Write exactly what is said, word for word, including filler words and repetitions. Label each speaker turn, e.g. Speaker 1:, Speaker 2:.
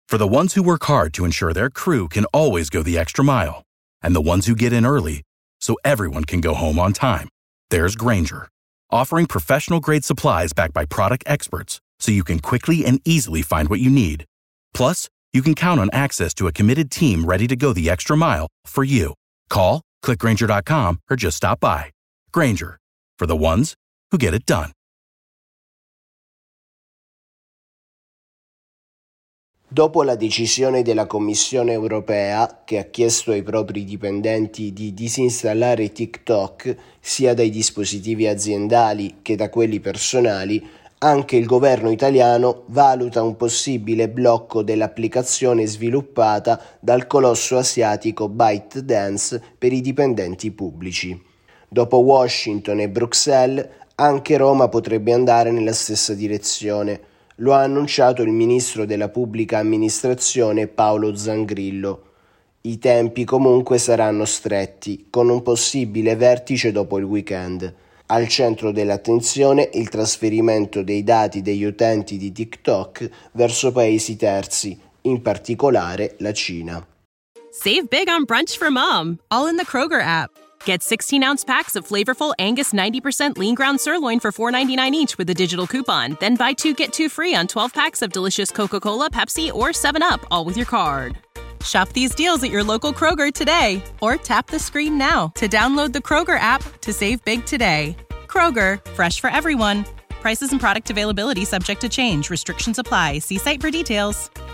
Speaker 1: For the ones who work hard to ensure their crew can always go the extra mile, and the ones who get in early so everyone can go home on time, there's Grainger, offering professional-grade supplies backed by product experts so you can quickly and easily find what you need. Plus, you can count on access to a committed team ready to go the extra mile for you. Call, click Grainger dot com, or just stop by. Grainger, for the ones who get it done.
Speaker 2: Dopo la decisione della Commissione europea, che ha chiesto ai propri dipendenti di disinstallare TikTok sia dai dispositivi aziendali che da quelli personali, anche il governo italiano valuta un possibile blocco dell'applicazione sviluppata dal colosso asiatico ByteDance per i dipendenti pubblici. Dopo Washington e Bruxelles, anche Roma potrebbe andare nella stessa direzione. Lo ha annunciato il ministro della pubblica amministrazione Paolo Zangrillo. I tempi comunque saranno stretti, con un possibile vertice dopo il weekend. Al centro dell'attenzione il trasferimento dei dati degli utenti di TikTok verso paesi terzi, in particolare la Cina.
Speaker 3: Save big on brunch for mom, all in the Kroger app. Get sixteen-ounce packs of flavorful Angus ninety percent lean ground sirloin for four ninety-nine each with a digital coupon. Then buy two, get two free on twelve packs of delicious Coca-Cola, Pepsi, or seven up, all with your card. Shop these deals at your local Kroger today, or tap the screen now to download the Kroger app to save big today. Kroger, fresh for everyone. Prices and product availability subject to change. Restrictions apply. See site for details.